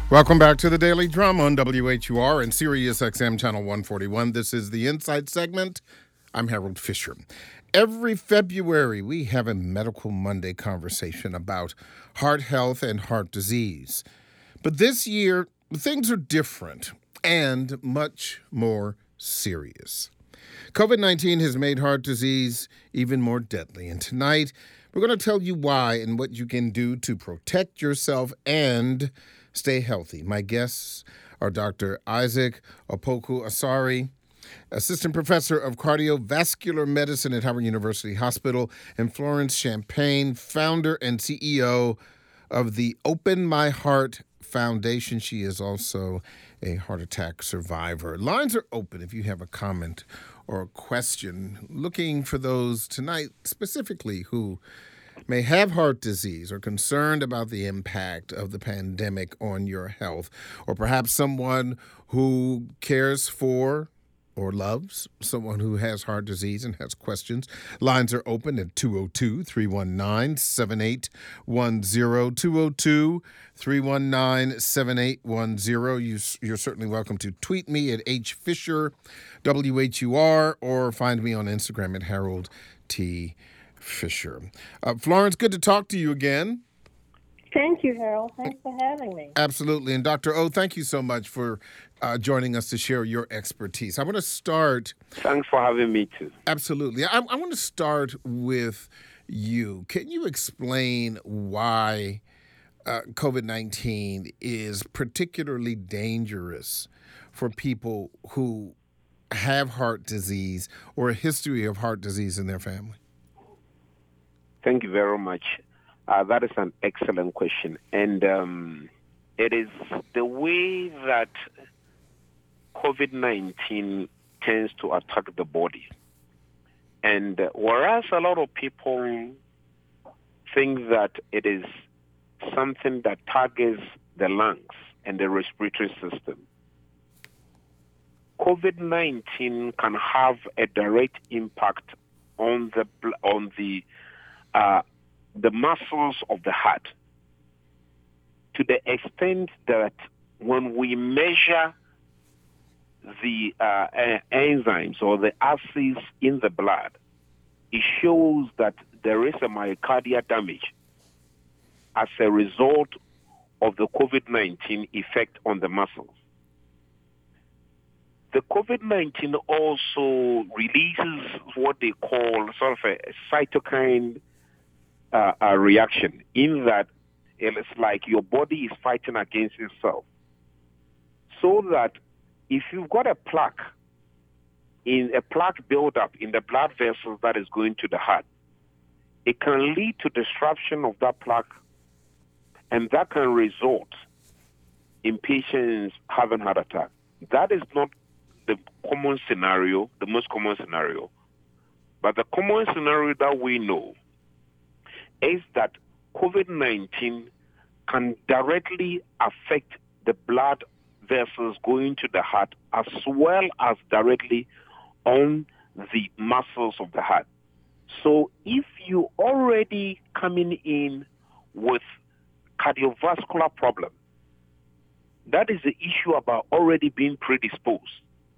Welcome back to the Daily Drum on WHUR and Sirius XM Channel 141. This is the Insight segment. I'm Harold Fisher. Every February, we have a Medical Monday conversation about heart health and heart disease. But this year, things are different and much more serious. COVID-19 has made heart disease even more deadly. And tonight, we're going to tell you why and what you can do to protect yourself and stay healthy. My guests are Dr. Isaac Opoku Asare, Assistant Professor of Cardiovascular Medicine at Howard University Hospital, and Florence Champagne, founder and CEO of the Open My Heart Foundation. She is also a heart attack survivor. Lines are open if you have a comment or a question. Looking for those tonight specifically who may have heart disease or concerned about the impact of the pandemic on your health, or perhaps someone who cares for or loves someone who has heart disease and has questions. Lines are open at 202-319-7810, 202-319-7810. You're certainly welcome to tweet me at HFisher, WHUR, or find me on Instagram at Harold T. Fisher. Florence, good to talk to you again. Thank you, Harold. Thanks for having me. Absolutely. And Dr. O, thank you so much for joining us to share your expertise. I want to start... Thanks for having me, too. Absolutely. I want to start with you. Can you explain why COVID-19 is particularly dangerous for people who have heart disease or a history of heart disease in their family? Thank you very much. That is an excellent question. And it is the way that COVID-19 tends to attack the body. And whereas a lot of people think that it is something that targets the lungs and the respiratory system, COVID-19 can have a direct impact on the muscles of the heart, to the extent that when we measure the enzymes or the acids in the blood, it shows that there is a myocardial damage as a result of the COVID-19 effect on the muscles. The COVID-19 also releases what they call sort of a cytokine reaction, in that it's like your body is fighting against itself. So that if you've got a plaque buildup in the blood vessels that is going to the heart, it can lead to disruption of that plaque, and that can result in patients having heart attack. That is not the common scenario, the most common scenario. But the common scenario that we know is that COVID-19 can directly affect the blood vessels going to the heart, as well as directly on the muscles of the heart. So if you already coming in with cardiovascular problem, that is the issue about already being predisposed.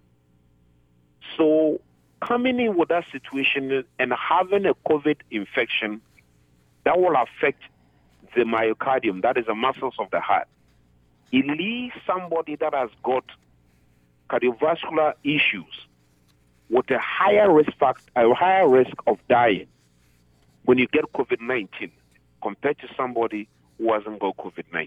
So coming in with that situation and having a COVID infection, that will affect the myocardium, that is the muscles of the heart. It leaves somebody that has got cardiovascular issues with a higher risk of dying when you get COVID-19 compared to somebody who hasn't got COVID-19.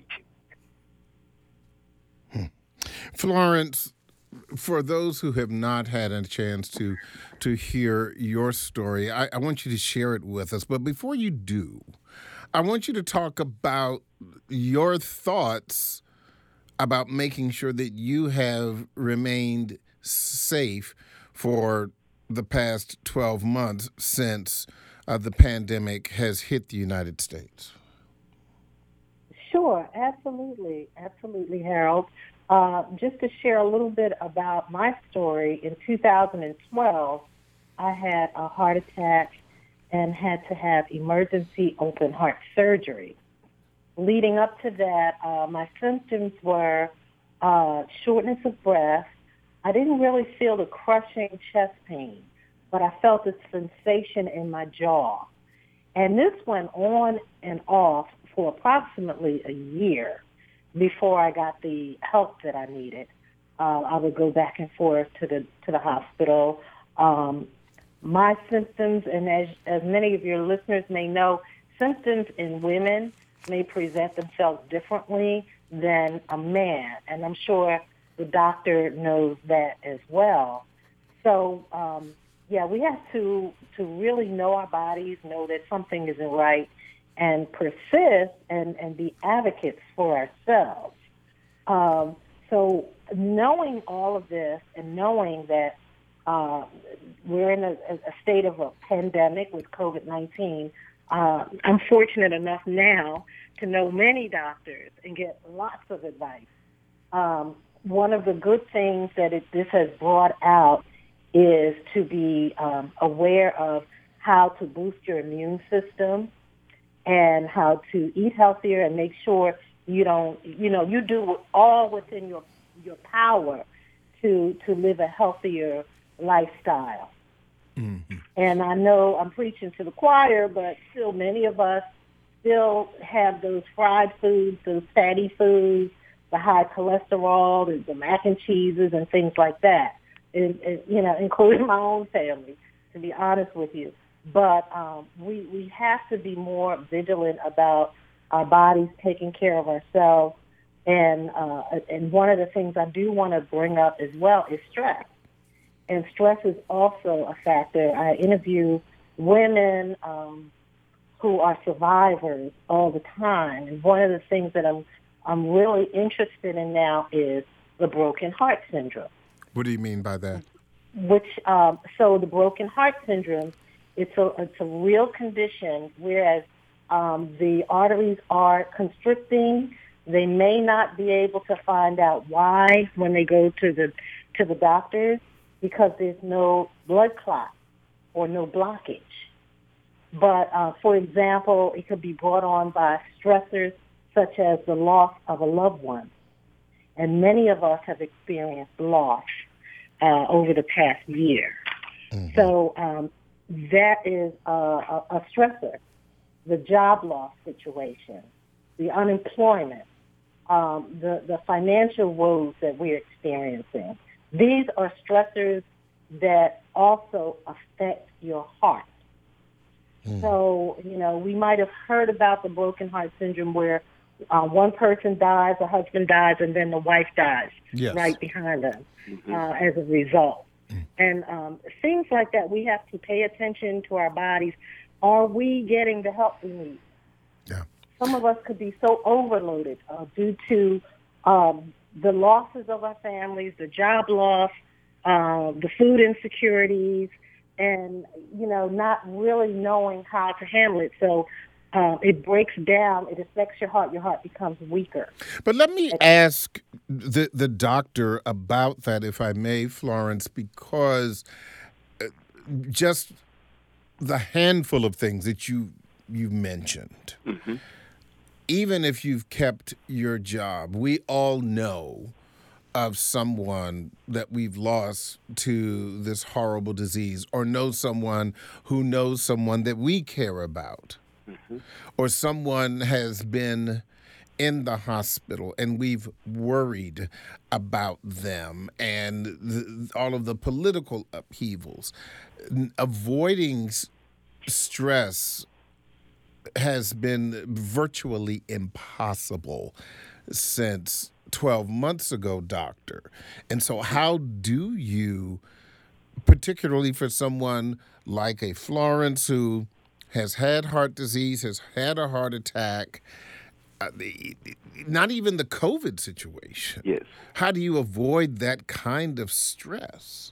Florence, for those who have not had a chance to hear your story, I want you to share it with us. But before you do, I want you to talk about your thoughts about making sure that you have remained safe for the past 12 months since the pandemic has hit the United States. Sure, absolutely, Harold. Just to share a little bit about my story, in 2012, I had a heart attack and had to have emergency open heart surgery. leading up to that, my symptoms were shortness of breath. I didn't really feel the crushing chest pain, but I felt a sensation in my jaw. And this went on and off for approximately a year before I got the help that I needed. I would go back and forth to the hospital. My symptoms, and as many of your listeners may know, symptoms in women may present themselves differently than a man, and I'm sure the doctor knows that as well. So, we have to really know our bodies, know that something isn't right, and persist and be advocates for ourselves. So knowing all of this and knowing that we're in a state of a pandemic with COVID-19, I'm fortunate enough now to know many doctors and get lots of advice. One of the good things that this has brought out is to be aware of how to boost your immune system and how to eat healthier and make sure you do all within your power to live a healthier lifestyle. Mm-hmm. And I know I'm preaching to the choir, but still many of us still have those fried foods, those fatty foods, the high cholesterol, the mac and cheeses and things like that, including my own family, to be honest with you. But we have to be more vigilant about our bodies, taking care of ourselves. And one of the things I do want to bring up as well is stress. And stress is also a factor. I interview women who are survivors all the time. And one of the things that I'm really interested in now is the broken heart syndrome. What do you mean by that? So the broken heart syndrome, it's a real condition, whereas the arteries are constricting. They may not be able to find out why when they go to the doctors, because there's no blood clot or no blockage. But, for example, it could be brought on by stressors such as the loss of a loved one. And many of us have experienced loss over the past year. Mm-hmm. So that is a stressor. The job loss situation, the unemployment, the financial woes that we're experiencing. These are stressors that also affect your heart. Mm. So, we might have heard about the broken heart syndrome where one person dies, the husband dies, and then the wife dies right behind them as a result. Mm. And things like that, we have to pay attention to our bodies. Are we getting the help we need? Yeah. Some of us could be so overloaded due to the losses of our families, the job loss, the food insecurities, and, not really knowing how to handle it. So it breaks down. It affects your heart. Your heart becomes weaker. But let me ask the doctor about that, if I may, Florence, because just the handful of things that you mentioned, mm-hmm. even if you've kept your job, we all know of someone that we've lost to this horrible disease, or know someone who knows someone that we care about, mm-hmm. or someone has been in the hospital and we've worried about them and all of the political upheavals. Avoiding stress has been virtually impossible since 12 months ago, doctor. And so how do you, particularly for someone like a Florence who has had heart disease, has had a heart attack, not even the COVID situation. Yes. How do you avoid that kind of stress?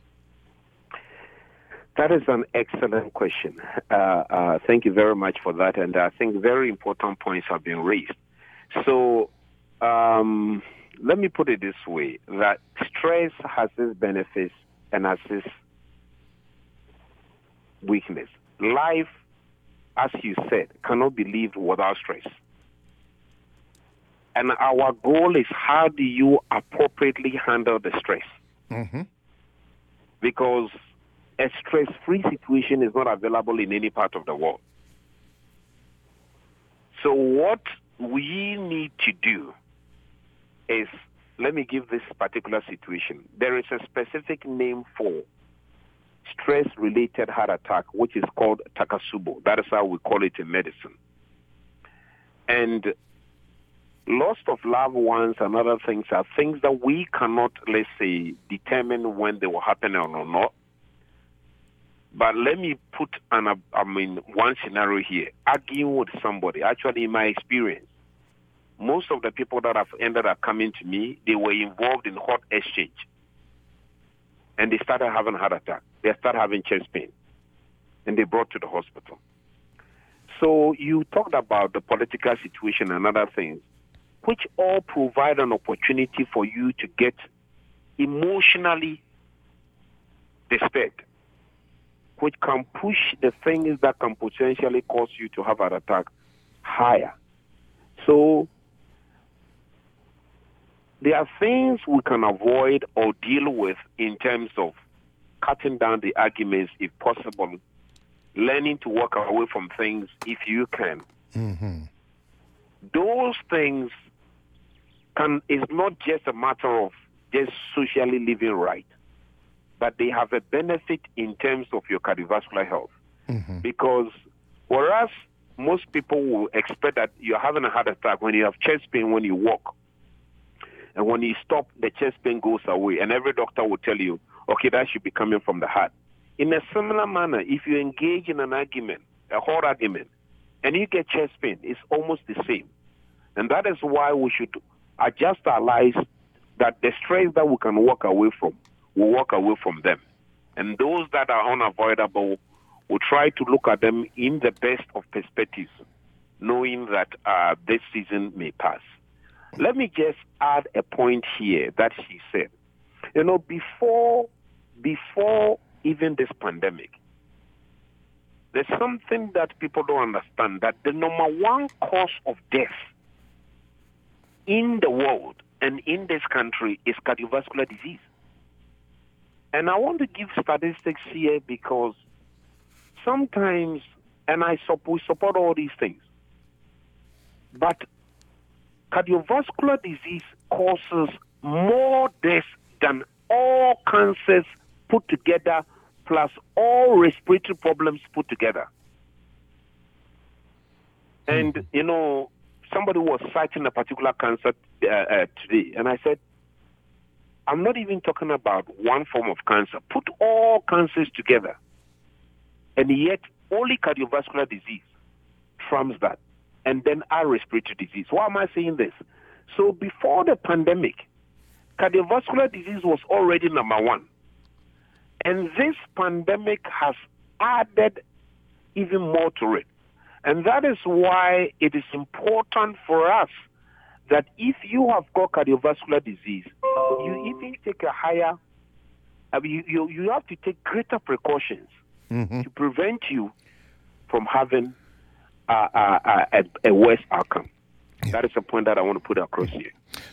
That is an excellent question. Thank you very much for that. And I think very important points have been raised. So let me put it this way, that stress has its benefits and has its weakness. Life, as you said, cannot be lived without stress. And our goal is, how do you appropriately handle the stress? Mm-hmm. Because a stress-free situation is not available in any part of the world. So what we need to do is, let me give this particular situation. There is a specific name for stress-related heart attack, which is called Takotsubo. That is how we call it in medicine. And loss of loved ones and other things are things that we cannot, let's say, determine when they will happen or not. But let me put one scenario here. Arguing with somebody. Actually, in my experience, most of the people that have ended up coming to me, they were involved in hot exchange. And they started having heart attack. They started having chest pain. And they brought to the hospital. So you talked about the political situation and other things, which all provide an opportunity for you to get emotionally disturbed, which can push the things that can potentially cause you to have an attack higher. So there are things we can avoid or deal with in terms of cutting down the arguments if possible, learning to walk away from things if you can. Mm-hmm. Those things is not just a matter of just socially living right, but they have a benefit in terms of your cardiovascular health. Mm-hmm. Because whereas most people will expect that you're having a heart attack when you have chest pain when you walk, and when you stop, the chest pain goes away, and every doctor will tell you, okay, that should be coming from the heart. In a similar manner, if you engage in an argument, a hot argument, and you get chest pain, it's almost the same. And that is why we should adjust our lives, that the stress that we can walk away from, we'll walk away from them. And those that are unavoidable, we'll try to look at them in the best of perspectives, knowing that this season may pass. Let me just add a point here that she said. You know, before even this pandemic, there's something that people don't understand, that the number one cause of death in the world and in this country is cardiovascular disease. And I want to give statistics here because sometimes, and we support all these things, but cardiovascular disease causes more deaths than all cancers put together, plus all respiratory problems put together. And, you know, somebody was citing a particular cancer today, and I said, I'm not even talking about one form of cancer. Put all cancers together, and yet only cardiovascular disease trumps that, and then our respiratory disease. Why am I saying this? So before the pandemic, cardiovascular disease was already number one. And this pandemic has added even more to it. And that is why it is important for us that if you have got cardiovascular disease, you even take a higher, you have to take greater precautions to prevent you from having a worse outcome. Yeah. That is a point that I want to put across here.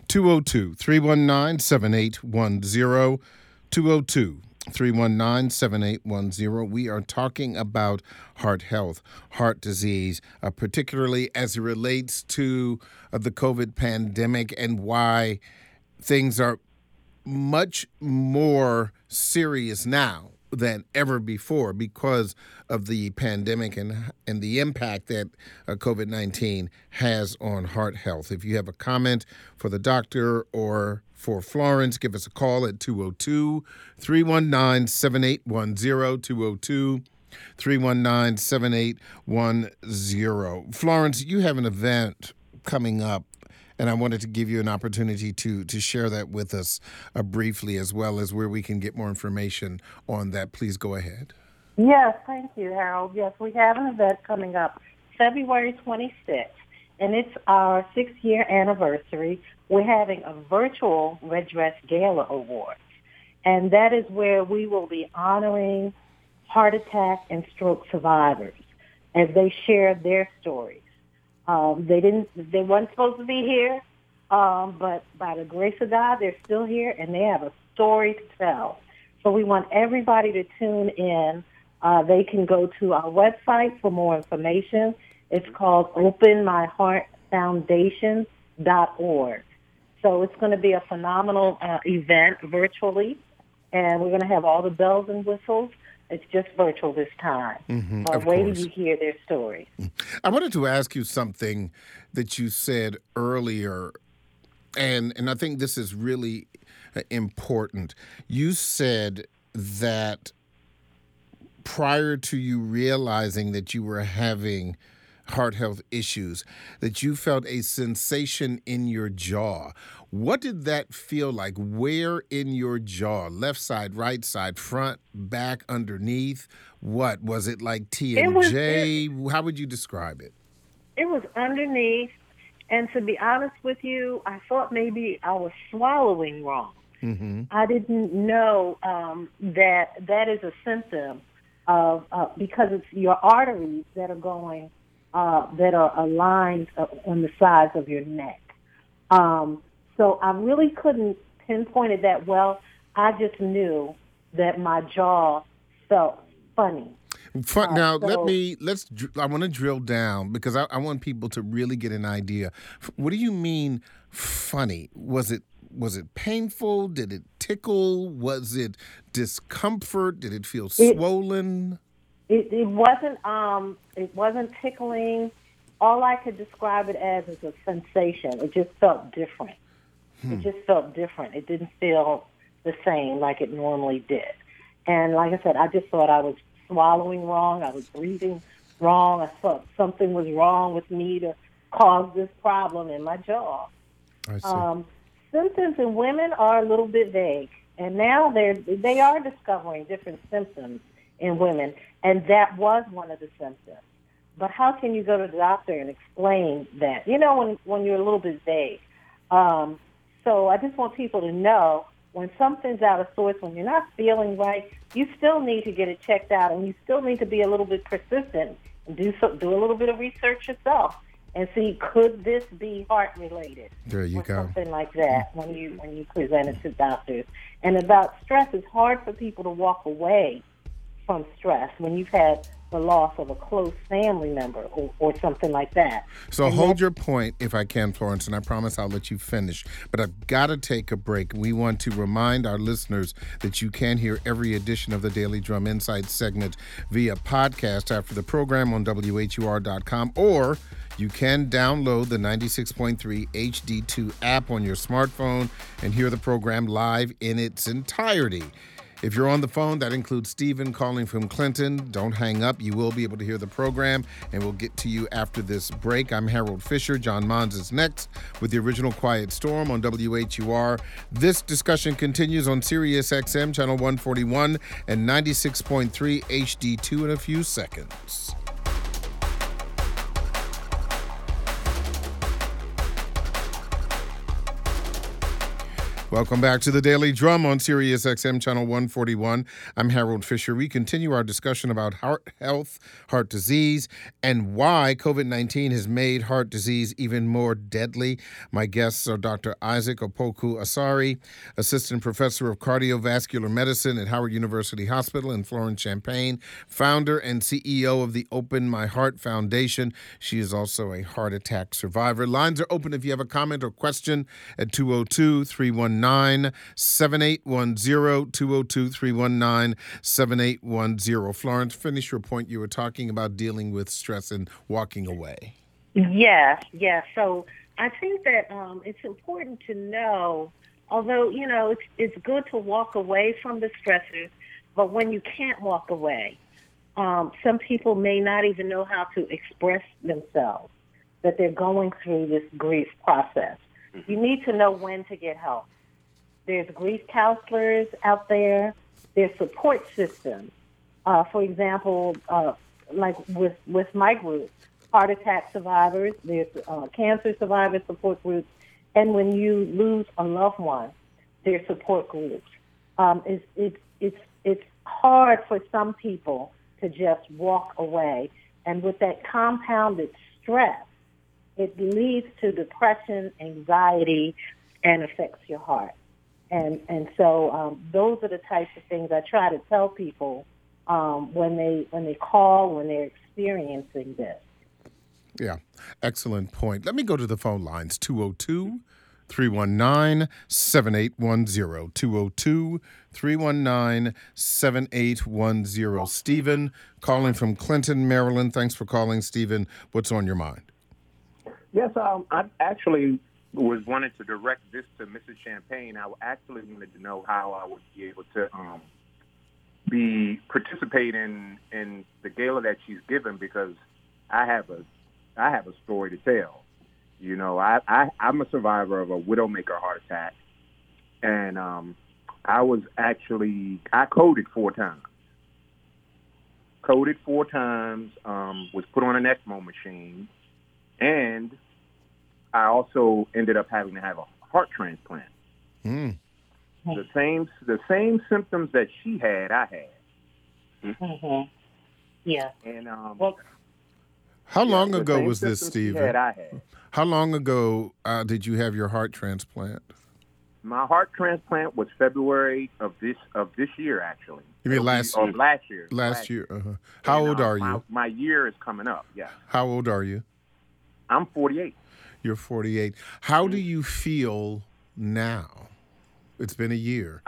202-319-7810, 202-319-7810. We are talking about heart health, heart disease, particularly as it relates to the COVID pandemic and why things are much more serious now than ever before because of the pandemic and the impact that COVID-19 has on heart health. If you have a comment for the doctor or for Florence, give us a call at 202-319-7810, 202-319-7810. Florence, you have an event coming up, and I wanted to give you an opportunity to share that with us briefly, as well as where we can get more information on that. Please go ahead. Yes, thank you, Harold. Yes, we have an event coming up February 26th, and it's our 6-year anniversary. We're having a virtual Red Dress Gala Awards, and that is where we will be honoring heart attack and stroke survivors as they share their stories. They weren't supposed to be here, But by the grace of God, they're still here, and they have a story to tell. So we want everybody to tune in. They can go to our website for more information. It's called openmyheartfoundation.org. So it's going to be a phenomenal event virtually, and we're going to have all the bells and whistles. It's just virtual this time. Wait till you hear their stories. I wanted to ask you something that you said earlier, and I think this is really important. You said that prior to you realizing that you were having heart health issues, that you felt a sensation in your jaw. What did that feel like? Where in your jaw? Left side, right side, front, back, underneath? What? Was it like TMJ? How would you describe it? It was underneath, and to be honest with you, I thought maybe I was swallowing wrong. I didn't know that is a symptom of, because it's your arteries that are going that are aligned on the sides of your neck. So I really couldn't pinpoint it that well. I just knew that my jaw felt funny. Now, I want to drill down because I want people to really get an idea. What do you mean funny? Was it painful? Did it tickle? Was it discomfort? Did it feel swollen? It wasn't tickling. All I could describe it as is a sensation. It just felt different. It just felt different. It didn't feel the same like it normally did. And like I said, I just thought I was swallowing wrong. I was breathing wrong. I thought something was wrong with me to cause this problem in my jaw. I see. Symptoms in women are a little bit vague, and now they are discovering different symptoms in women, and that was one of the symptoms. But how can you go to the doctor and explain that? You know, when you're a little bit vague. So I just want people to know when something's out of sorts, when you're not feeling right, you still need to get it checked out, and you still need to be a little bit persistent and do a little bit of research yourself and see, could this be heart related? There you go. Something like that when you present it to doctors. And about stress, it's hard for people to walk away from stress when you've had the loss of a close family member or something like that. So hold your point, if I can, Florence, and I promise I'll let you finish. But I've got to take a break. We want to remind our listeners that you can hear every edition of the Daily Drum Insight segment via podcast after the program on WHUR.com, or you can download the 96.3 HD2 app on your smartphone and hear the program live in its entirety. If you're on the phone, that includes Stephen calling from Clinton. Don't hang up. You will be able to hear the program, and we'll get to you after this break. I'm Harold Fisher. John Mons is next with the original Quiet Storm on WHUR. This discussion continues on Sirius XM, Channel 141 and 96.3 HD2 in a few seconds. Welcome back to the Daily Drum on Sirius XM Channel 141. I'm Harold Fisher. We continue our discussion about heart health, heart disease, and why COVID-19 has made heart disease even more deadly. My guests are Dr. Isaac Opoku Asare, Assistant Professor of Cardiovascular Medicine at Howard University Hospital in Florence-Champaign, founder and CEO of the Open My Heart Foundation. She is also a heart attack survivor. Lines are open if you have a comment or question at 202-319-7810, 202-319-7810. Florence, finish your point. You were talking about dealing with stress and walking away. Yes. So I think that it's important to know, although, you know, it's good to walk away from the stressors, but when you can't walk away, some people may not even know how to express themselves, that they're going through this grief process. You need to know when to get help. There's grief counselors out there. There's support systems. For example, like with my group, heart attack survivors, there's cancer survivor support groups. And when you lose a loved one, there's support groups. It's hard for some people to just walk away. And with that compounded stress, it leads to depression, anxiety, and affects your heart. And so those are the types of things I try to tell people when they call, when they're experiencing this. Yeah, excellent point. Let me go to the phone lines, 202-319-7810, 202-319-7810. Stephen, calling from Clinton, Maryland. Thanks for calling, Stephen. What's on your mind? Yes, I actually was wanting to direct this to Mrs. Champagne. I actually wanted to know how I would be able to participate in the gala that she's given, because I have a story to tell. You know, I'm a survivor of a widowmaker heart attack, and I coded 4 times. Was put on an ECMO machine, and I also ended up having to have a heart transplant. Mm. The same symptoms that she had, I had. Mm-hmm. Yeah. And how long ago was this, Stephen? I had. How long ago did you have your heart transplant? My heart transplant was February of this year, actually. You mean last year? Last year. Uh-huh. How old are you? My year is coming up. Yeah. How old are you? I'm 48. You're 48. How do you feel now? It's been a year.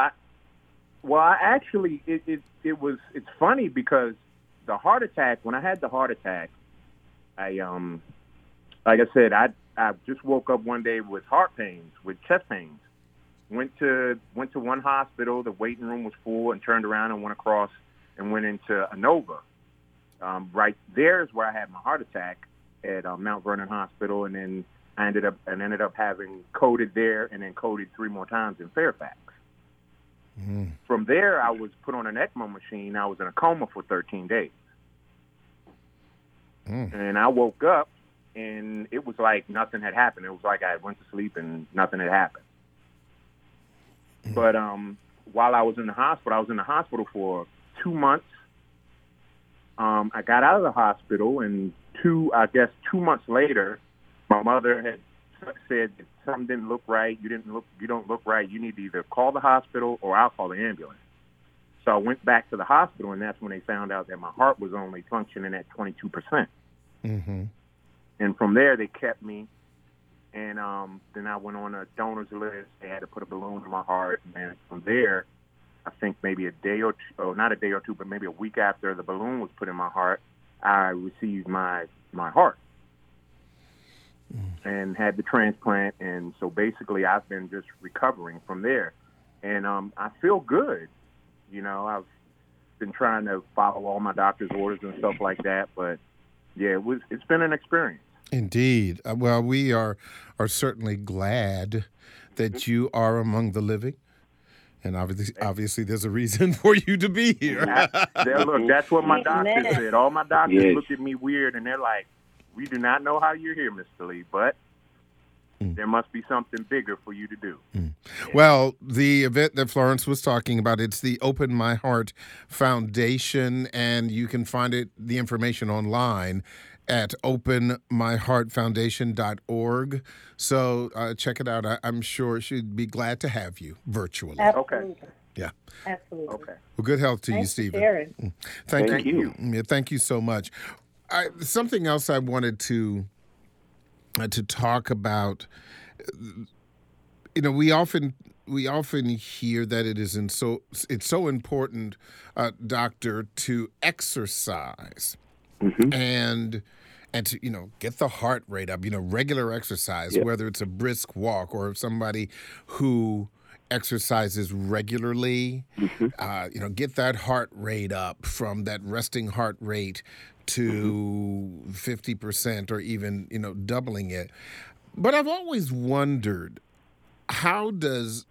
It's funny because the heart attack, when I had the heart attack, like I said, I just woke up one day with heart pains, with chest pains. Went to one hospital. The waiting room was full, and turned around and went across and went into Inova. Right there is where I had my heart attack at Mount Vernon Hospital, and then I ended up having coded there, and then coded 3 more times in Fairfax. Mm. From there, I was put on an ECMO machine. I was in a coma for 13 days. Mm. And I woke up, and it was like nothing had happened. It was like I went to sleep and nothing had happened. Mm. But while I was in the hospital for 2 months. I got out of the hospital, and 2 months later, my mother had said that something didn't look right. You don't look right. You need to either call the hospital or I'll call the ambulance. So I went back to the hospital, and that's when they found out that my heart was only functioning at 22%. Mm-hmm. And from there, they kept me. And then I went on a donor's list. They had to put a balloon in my heart. And from there, I think maybe a day or two, or not a day or two, but maybe a week after the balloon was put in my heart, I received my heart and had the transplant. And so basically I've been just recovering from there. And I feel good. You know, I've been trying to follow all my doctor's orders and stuff like that. But, yeah, it's been an experience. Indeed. Well, we are certainly glad that you are among the living. And obviously, there's a reason for you to be here. Look, that's what my doctor said. All my doctors look at me weird, and they're like, "We do not know how you're here, Mr. Lee, but there must be something bigger for you to do." Mm. Yeah. Well, the event that Florence was talking about, it's the Open My Heart Foundation, and you can find the information online at openmyheartfoundation.org. So check it out. I'm sure she'd be glad to have you virtually. Absolutely. Okay. Yeah. Absolutely. Okay. Well, good health to Thanks you, Stephen. for sharing. Thank you. Yeah, thank you so much. Something else I wanted to talk about. You know, we often hear that it's so important, doctor, to exercise. Mm-hmm. And to, get the heart rate up, regular exercise, whether it's a brisk walk or somebody who exercises regularly, get that heart rate up from that resting heart rate to 50% or even, doubling it. But I've always wondered, how does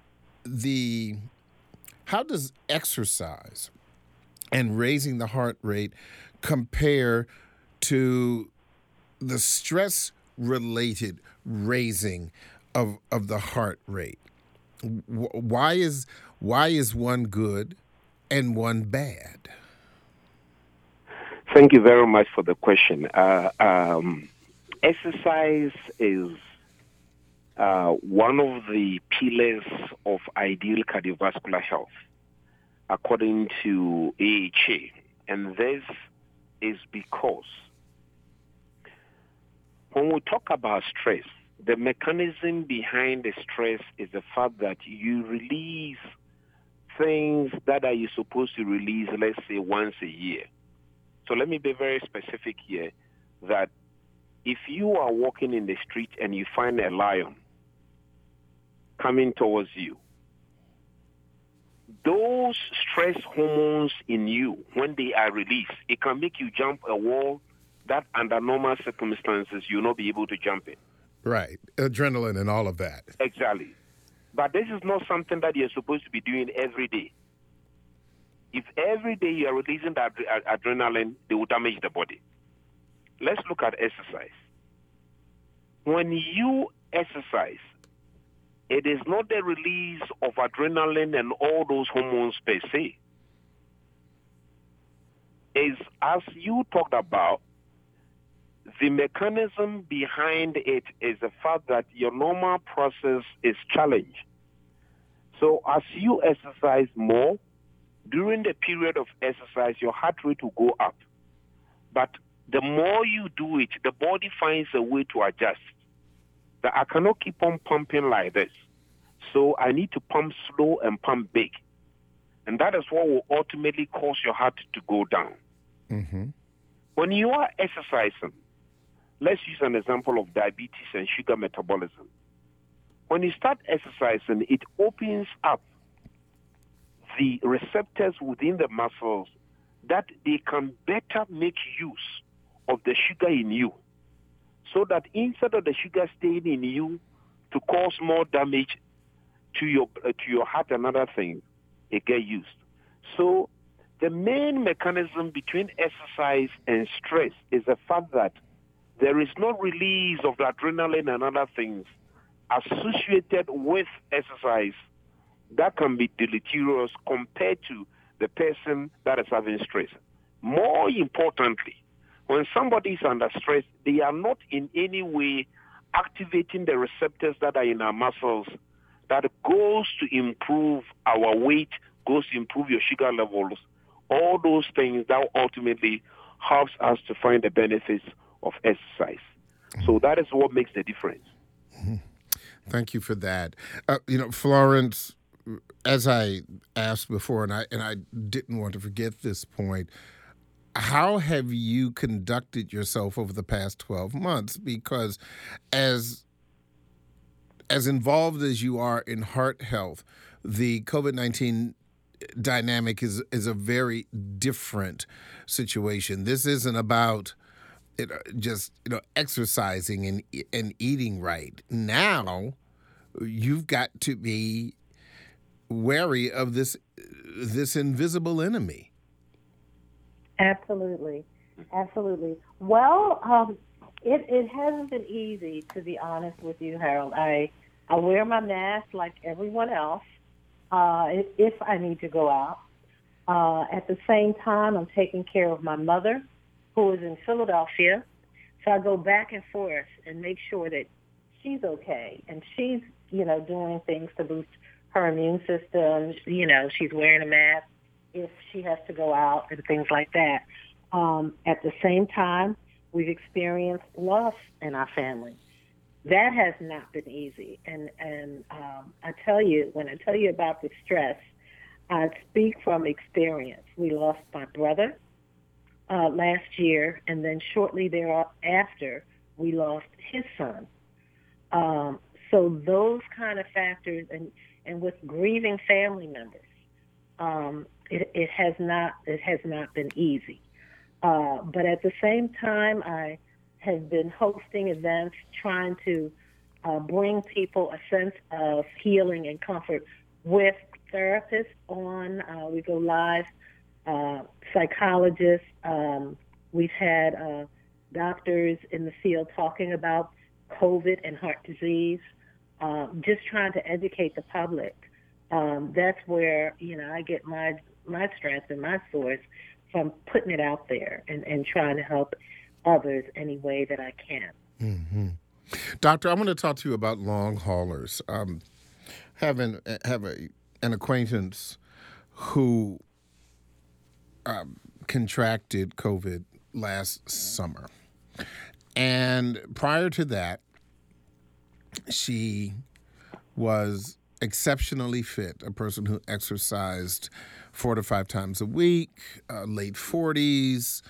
exercise and raising the heart rate compare to the stress-related raising of the heart rate? Why is one good and one bad? Thank you very much for the question. exercise is one of the pillars of ideal cardiovascular health, according to AHA. And this is because when we talk about stress, the mechanism behind the stress is the fact that you release things that are you supposed to release, let's say, once a year. So let me be very specific here that if you are walking in the street and you find a lion coming towards you, those stress hormones in you, when they are released, it can make you jump a wall that under normal circumstances you'll not be able to jump it. Right. Adrenaline and all of that. Exactly. But this is not something that you're supposed to be doing every day. If every day you are releasing that adrenaline, they will damage the body. Let's look at exercise. When you exercise, it is not the release of adrenaline and all those hormones per se. It's, as you talked about, the mechanism behind it is the fact that your normal process is challenged. So as you exercise more, during the period of exercise, your heart rate will go up. But the more you do it, the body finds a way to adjust. That I cannot keep on pumping like this. So I need to pump slow and pump big. And that is what will ultimately cause your heart to go down. Mm-hmm. When you are exercising, let's use an example of diabetes and sugar metabolism. When you start exercising, it opens up the receptors within the muscles that they can better make use of the sugar in you. So that instead of the sugar staying in you to cause more damage to your heart and other things, it gets used. So the main mechanism between exercise and stress is the fact that there is no release of the adrenaline and other things associated with exercise that can be deleterious compared to the person that is having stress. More importantly, when somebody is under stress, they are not in any way activating the receptors that are in our muscles that goes to improve our weight, goes to improve your sugar levels, all those things that ultimately helps us to find the benefits of exercise. So that is what makes the difference. Mm-hmm. Thank you for that. Florence, as I asked before, and I didn't want to forget this point, how have you conducted yourself over the past 12 months? Because as involved as you are in heart health, the COVID-19 dynamic is a very different situation. This isn't about just exercising and eating right. Now you've got to be wary of this invisible enemy. Absolutely. Well, it hasn't been easy, to be honest with you, Harold. I wear my mask like everyone else if I need to go out. At the same time, I'm taking care of my mother, who is in Philadelphia. So I go back and forth and make sure that she's okay. And she's, doing things to boost her immune system. She's wearing a mask if she has to go out and things like that. At the same time, we've experienced loss in our family. That has not been easy. And I tell you, when I tell you about the stress, I speak from experience. We lost my brother last year, and then shortly thereafter, we lost his son. So those kind of factors, and with grieving family members, it has not been easy. But at the same time, I have been hosting events trying to bring people a sense of healing and comfort with therapists on. We go live, psychologists. We've had doctors in the field talking about COVID and heart disease, just trying to educate the public. That's where, I get my strength and my source from putting it out there and trying to help others any way that I can. Mm-hmm. Doctor, I want to talk to you about long haulers. Have an acquaintance who contracted COVID last summer. And prior to that, she was exceptionally fit, a person who exercised 4 to 5 times a week, late 40s,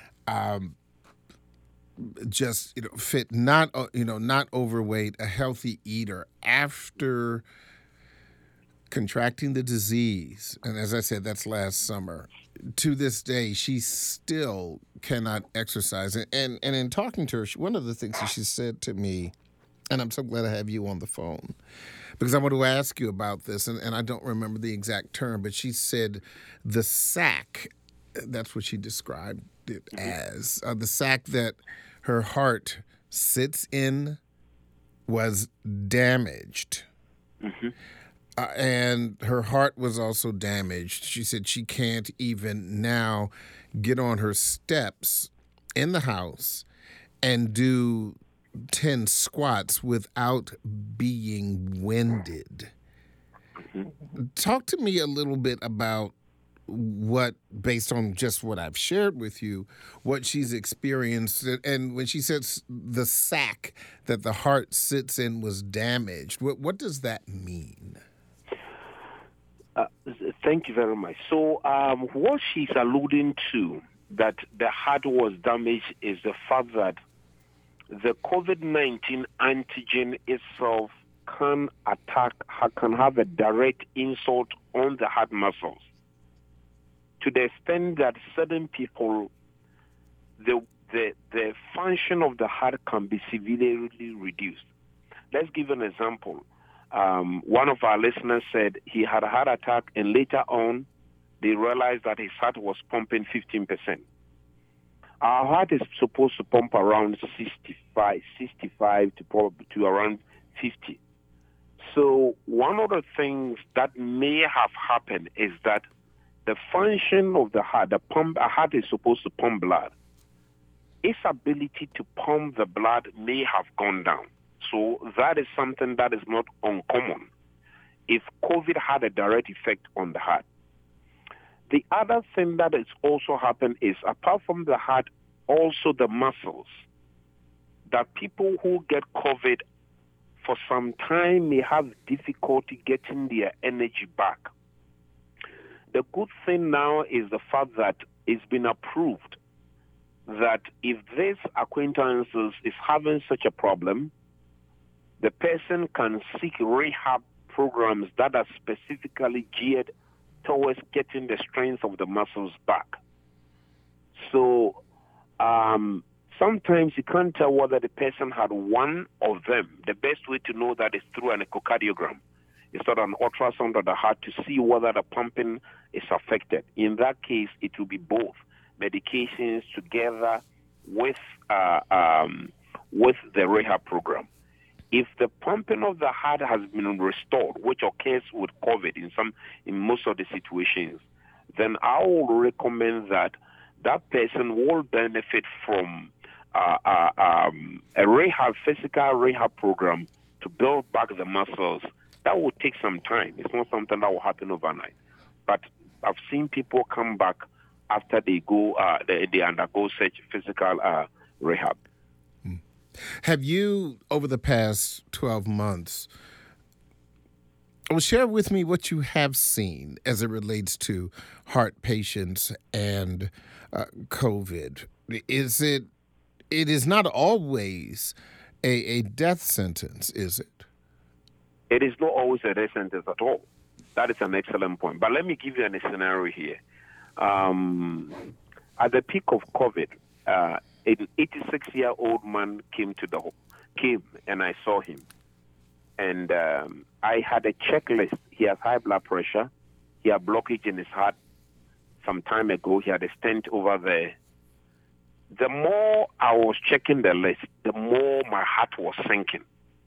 just fit, not not overweight, a healthy eater. After contracting the disease, and as I said, that's last summer, to this day, she still cannot exercise. And in talking to her, one of the things that she said to me, and I'm so glad I have you on the phone, because I want to ask you about this, and I don't remember the exact term, but she said the sac, that's what she described it as, the sac that her heart sits in was damaged. Mm-hmm. And her heart was also damaged. She said she can't even now get on her steps in the house and do 10 squats without being winded. Mm-hmm. Talk to me a little bit about what, based on just what I've shared with you, what she's experienced. And when she says the sac that the heart sits in was damaged, what does that mean? Thank you very much. So what she's alluding to, that the heart was damaged, is the fact that the COVID-19 antigen itself can have a direct insult on the heart muscles, to the extent that certain people, the function of the heart can be severely reduced. Let's give an example. One of our listeners said he had a heart attack, and later on, they realized that his heart was pumping 15%. Our heart is supposed to pump around 65 to around 50. So one of the things that may have happened is that the function of the heart, a heart is supposed to pump blood. Its ability to pump the blood may have gone down. So that is something that is not uncommon if COVID had a direct effect on the heart. The other thing that has also happened is, apart from the heart, also the muscles, that people who get COVID for some time may have difficulty getting their energy back. The good thing now is the fact that it's been approved that if this acquaintance is having such a problem, the person can seek rehab programs that are specifically geared towards getting the strength of the muscles back. So sometimes you can't tell whether the person had one of them. The best way to know that is through an echocardiogram. It's not an ultrasound of the heart to see whether the pumping is affected. In that case, it will be both medications together with the rehab program. If the pumping of the heart has been restored, which occurs with COVID in most of the situations, then I will recommend that person will benefit from a physical rehab program to build back the muscles. That will take some time. It's not something that will happen overnight. But I've seen people come back after they undergo such physical rehab. Have you, over the past 12 months, share with me what you have seen as it relates to heart patients and COVID? It is not always a death sentence, is it? It is not always a death sentence at all. That is an excellent point. But let me give you a scenario here. At the peak of COVID, an 86-year-old man came and I saw him. And I had a checklist. He has high blood pressure. He had blockage in his heart. Some time ago, he had a stent over there. The more I was checking the list, the more my heart was sinking.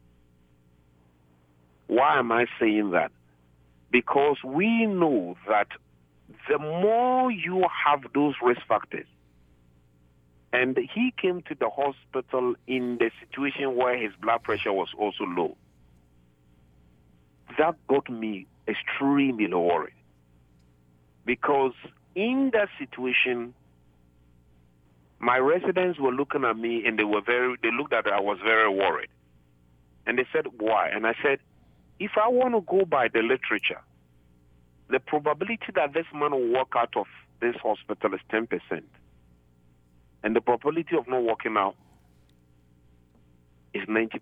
Why am I saying that? Because we know that the more you have those risk factors, And he came to the hospital in the situation where his blood pressure was also low. That got me extremely worried. Because in that situation, my residents were looking at me and they looked at it, I was very worried. And they said, why? And I said, if I want to go by the literature, the probability that this man will walk out of this hospital is 10%. And the probability of not walking out is 90%.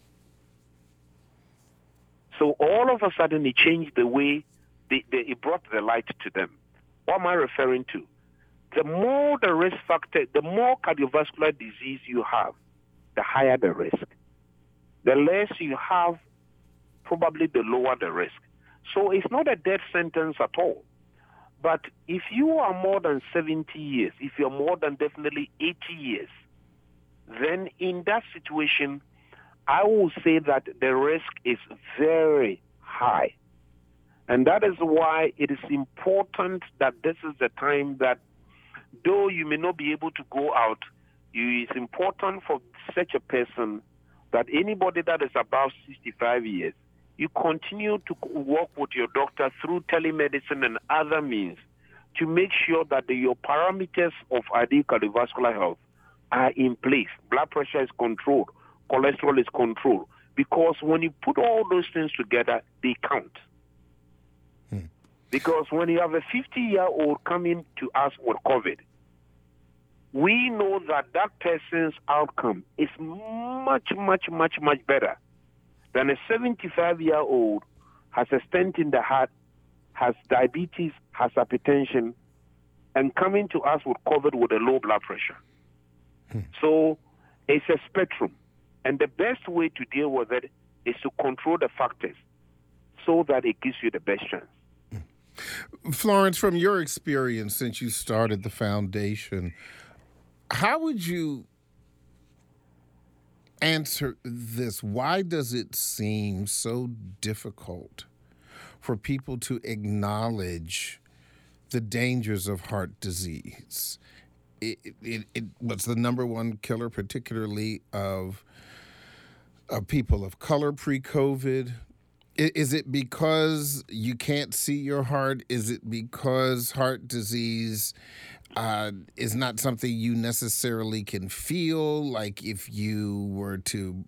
So all of a sudden, it changed the way it brought the light to them. What am I referring to? The more the risk factor, the more cardiovascular disease you have, the higher the risk. The less you have, probably the lower the risk. So it's not a death sentence at all. But if you are more than 70 years, if you're more than definitely 80 years, then in that situation, I will say that the risk is very high. And that is why it is important that this is the time that, though you may not be able to go out, it's important for such a person that anybody that is above 65 years, you continue to work with your doctor through telemedicine and other means to make sure that your parameters of ideal cardiovascular health are in place. Blood pressure is controlled, cholesterol is controlled, because when you put all those things together, they count. Because when you have a 50-year-old coming to us with COVID, we know that that person's outcome is much, much, much, much better than a 75-year-old has a stent in the heart, has diabetes, has hypertension, and coming to us with COVID with a low blood pressure. So it's a spectrum. And the best way to deal with it is to control the factors so that it gives you the best chance. Florence, from your experience since you started the foundation, how would you answer this? Why does it seem so difficult for people to acknowledge the dangers of heart disease? It was the number one killer, particularly of people of color pre-COVID. Is it because you can't see your heart? Is it because heart disease is not something you necessarily can feel, like if you were to,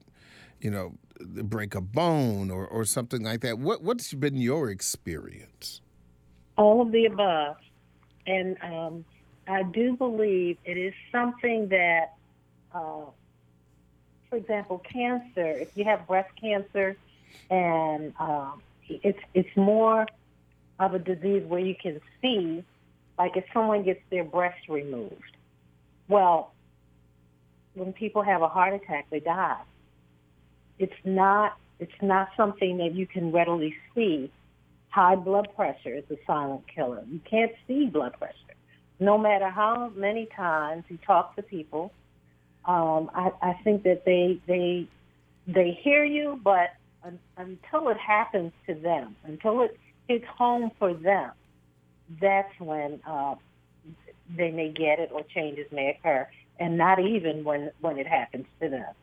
break a bone or something like that? What's been your experience? All of the above. And I do believe it is something that, for example, cancer, if you have breast cancer, and it's more of a disease where you can see, like if someone gets their breast removed. Well, when people have a heart attack, they die. It's not something that you can readily see. High blood pressure is a silent killer. You can't see blood pressure. No matter how many times you talk to people, I think that they hear you, but until it happens to them, until it hits home for them, that's when they may get it or changes may occur, and not even when it happens to them.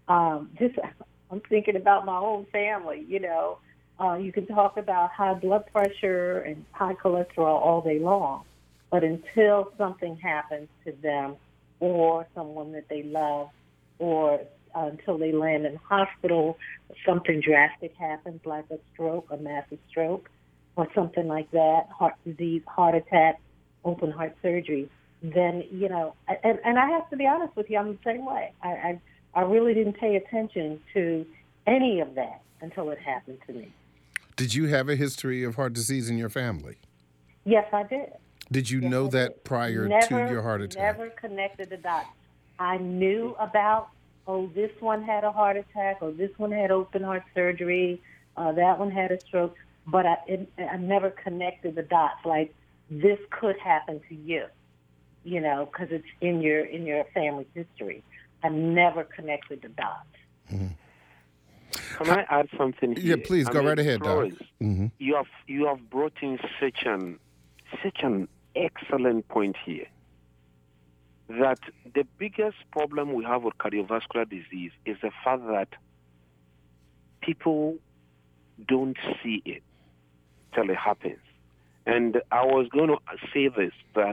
I'm thinking about my own family, You can talk about high blood pressure and high cholesterol all day long, but until something happens to them or someone that they love, or until they land in the hospital, something drastic happens, like a stroke, a massive stroke, or something like that, heart disease, heart attack, open heart surgery, then, and I have to be honest with you, I'm the same way. I really didn't pay attention to any of that until it happened to me. Did you have a history of heart disease in your family? Yes, I did. Did you know that prior to your heart attack? Never connected the dots. I knew about, this one had a heart attack, or this one had open heart surgery, that one had a stroke, but I never connected the dots, like this could happen to you, because it's in your family's history. I never connected the dots. Mm-hmm. Can I add something here? Yeah, please go right ahead, Doc. Mm-hmm. You have brought in such an excellent point here. that the biggest problem we have with cardiovascular disease is the fact that people don't see it till it happens. And I was going to say this, that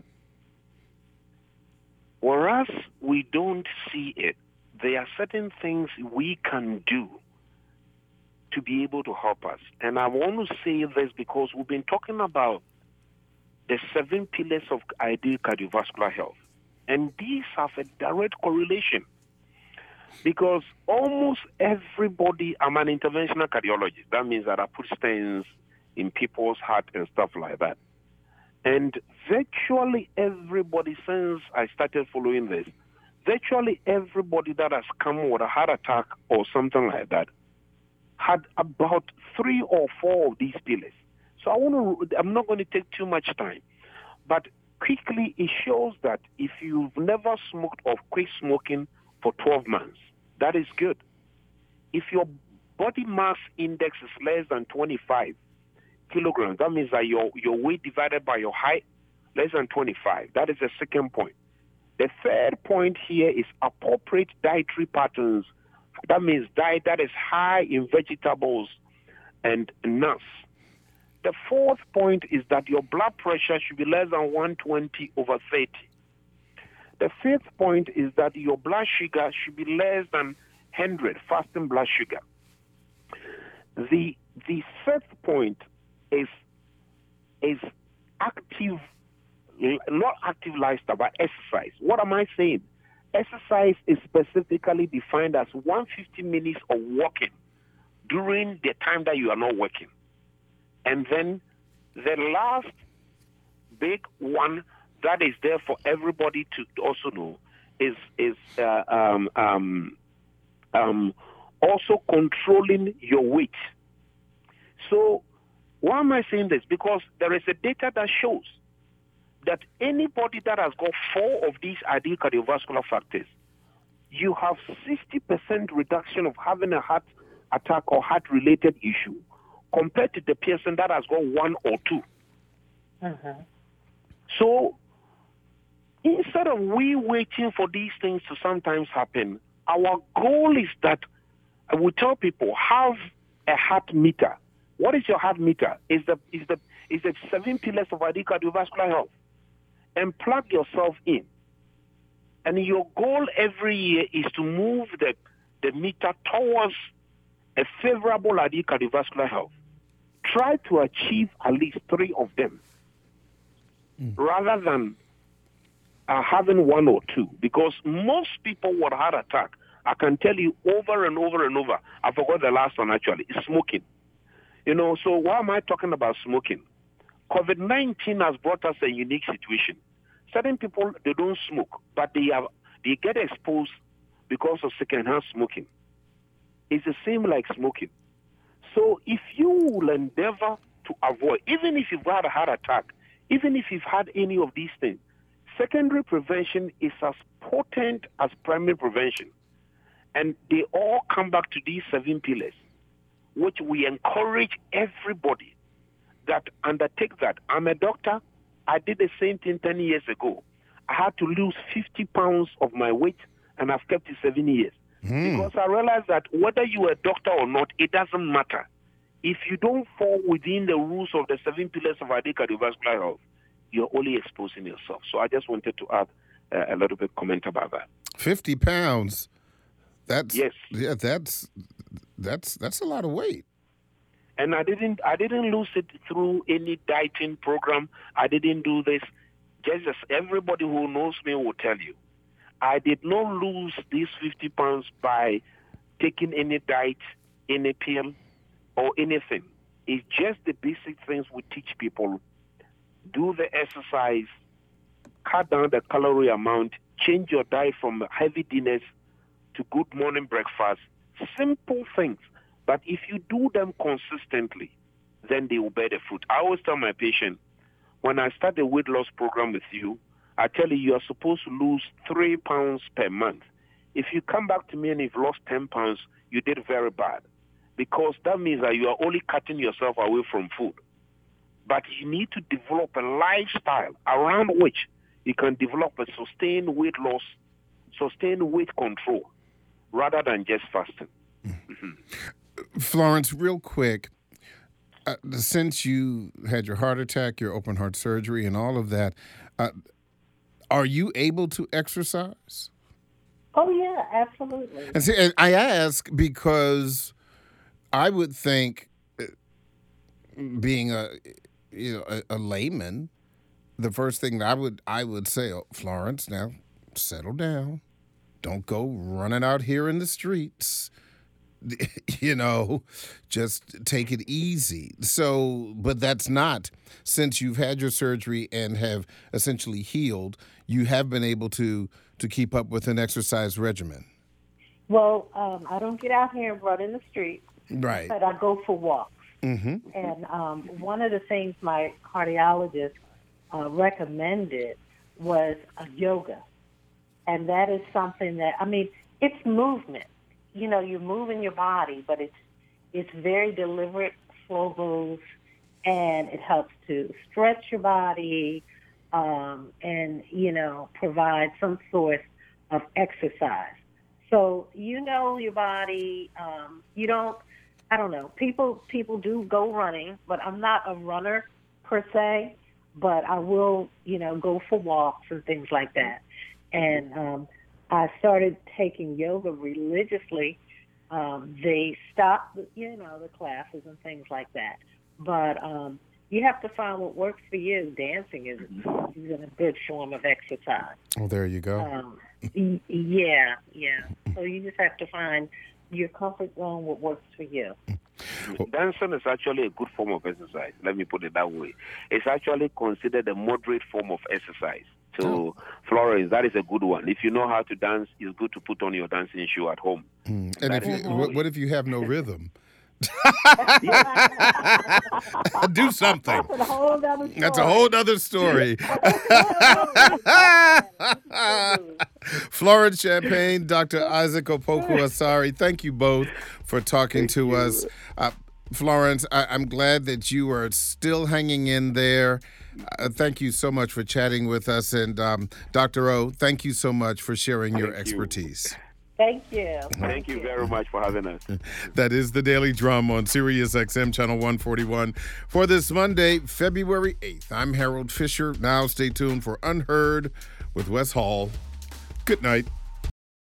whereas we don't see it, there are certain things we can do to be able to help us. And I want to say this because we've been talking about the 7 pillars of ideal cardiovascular health. And these have a direct correlation because almost everybody, I'm an interventional cardiologist. That means that I put stents in people's heart and stuff like that. And virtually everybody, since I started following this, virtually everybody that has come with a heart attack or something like that had about 3 or 4 of these pillars. So I'm not going to take too much time, but quickly it shows that if you've never smoked or quit smoking for 12 months, that is good. If your body mass index is less than 25 kilograms, that means that your weight divided by your height less than 25. That is the second point. The third point here is appropriate dietary patterns. That means diet that is high in vegetables and nuts. The fourth point is that your blood pressure should be less than 120/30. The fifth point is that your blood sugar should be less than 100, fasting blood sugar. The fifth point is active, not active lifestyle, but exercise. What am I saying? Exercise is specifically defined as 150 minutes of walking during the time that you are not working. And then the last big one that is there for everybody to also know is also controlling your weight. So why am I saying this? Because there is a data that shows that anybody that has got 4 of these ideal cardiovascular factors, you have 60% reduction of having a heart attack or heart-related issue compared to the person that has got 1 or 2. Mm-hmm. So instead of we waiting for these things to sometimes happen, our goal is that we tell people, have a heart meter. What is your heart meter? Is the 7 pillars of ideal cardiovascular health. And plug yourself in. And your goal every year is to move the meter towards a favorable ideal cardiovascular health. Try to achieve at least 3 of them rather than having 1 or 2. Because most people with heart attack, I can tell you over and over and over, I forgot the last one actually, is smoking. So why am I talking about smoking? COVID-19 has brought us a unique situation. Certain people, they don't smoke, but they get exposed because of secondhand smoking. It's the same like smoking. So if you will endeavor to avoid, even if you've had a heart attack, even if you've had any of these things, secondary prevention is as potent as primary prevention. And they all come back to these 7 pillars, which we encourage everybody that undertake that. I'm a doctor. I did the same thing 10 years ago. I had to lose 50 pounds of my weight, and I've kept it 7 years. Because I realized that whether you're a doctor or not, it doesn't matter. If you don't fall within the rules of the 7 pillars of ideal cardiovascular health, you're only exposing yourself. So I just wanted to add a little bit comment about that. 50 pounds. That's yes. Yeah, that's a lot of weight. And I didn't lose it through any dieting program. I didn't do this. Just as everybody who knows me will tell you, I did not lose these 50 pounds by taking any diet, any pill, or anything. It's just the basic things we teach people. Do the exercise, cut down the calorie amount, change your diet from heavy dinners to good morning breakfast. Simple things. But if you do them consistently, then they will bear the fruit. I always tell my patient, when I start the weight loss program with you, I tell you are supposed to lose 3 pounds per month. If you come back to me and you've lost 10 pounds, you did very bad. Because that means that you are only cutting yourself away from food. But you need to develop a lifestyle around which you can develop a sustained weight loss, sustained weight control, rather than just fasting. Florence, real quick, since you had your heart attack, your open heart surgery, and all of that, are you able to exercise? Oh, yeah, absolutely. And see, and I ask because I would think, being a layman, the first thing that I would say, oh, Florence, now settle down. Don't go running out here in the streets. Just take it easy. So, but that's not, since you've had your surgery and have essentially healed, you have been able to keep up with an exercise regimen. Well, I don't get out here and run in the street. Right. But I go for walks. Mm-hmm. And one of the things my cardiologist recommended was yoga. And that is something that, it's movement. You're moving your body, but it's very deliberate, slow moves, and it helps to stretch your body and, provide some sort of exercise. So your body, I don't know. People do go running, but I'm not a runner per se, but I will, go for walks and things like that. And I started taking yoga religiously. They stopped, the classes and things like that. But you have to find what works for you. Dancing is a good form of exercise. Well, there you go. Yeah. So you just have to find your comfort zone, what works for you. Dancing is actually a good form of exercise. Let me put it that way. It's actually considered a moderate form of exercise. So, Florence, that is a good one. If you know how to dance, it's good to put on your dancing shoe at home. And what if you have no rhythm? Do something. That's a whole other story. Florence Champagne, Dr. Isaac Opoku-Asare, thank you both for talking to us. Florence, I'm glad that you are still hanging in there. Thank you so much for chatting with us. And Dr. O, thank you so much for sharing your expertise. Thank you. Thank you very much for having us. That is the Daily Drum on Sirius XM Channel 141 for this Monday, February 8th. I'm Harold Fisher. Now stay tuned for Unheard with Wes Hall. Good night.